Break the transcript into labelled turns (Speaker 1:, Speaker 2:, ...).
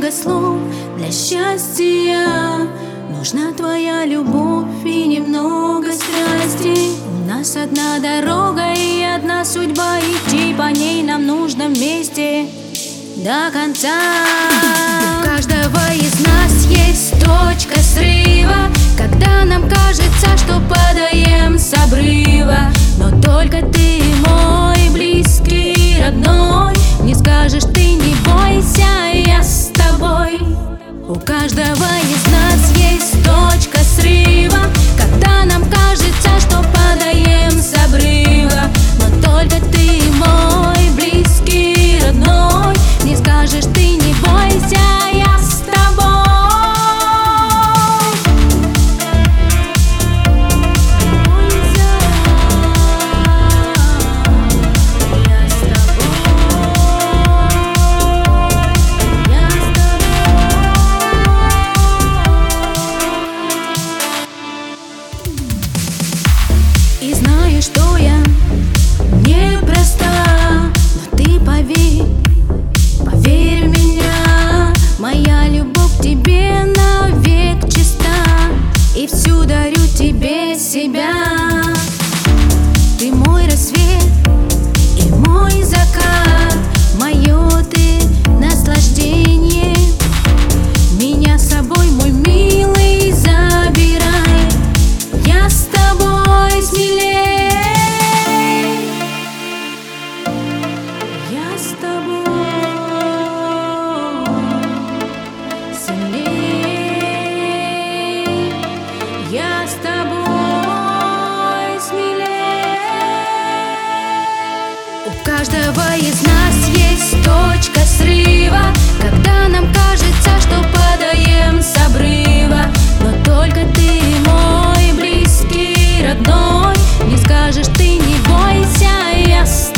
Speaker 1: много слов для счастья. Нужна твоя любовь и немного страсти. У нас одна дорога и одна судьба, идти по ней нам нужно вместе до конца. У каждого из нас есть точка срыва, когда нам кажется, что падаем с обрыва. Но только ты мой близкий, родной, не скажешь ты не бойся, я с тобой. У каждого из нас есть точка срыва, когда нам кажется, что падаем с обрыва. Но только ты мой близкий, родной, не скажешь ты не бойся, я с тобой. И знаю, что я непроста, но ты поверь, поверь в меня. Моя любовь к тебе навек чиста, и всю дарю тебе себя. Ты мой рассвет и мой закат, мое ты наслаждение. Меня с собой, мой милый, забирай, я с тобой смелей. Я с тобой сильней. Я с тобой смелей. У каждого из нас есть точка срыва, когда нам кажется, что падаем с обрыва. Но только ты мой близкий, родной, не скажешь ты не бойся, я с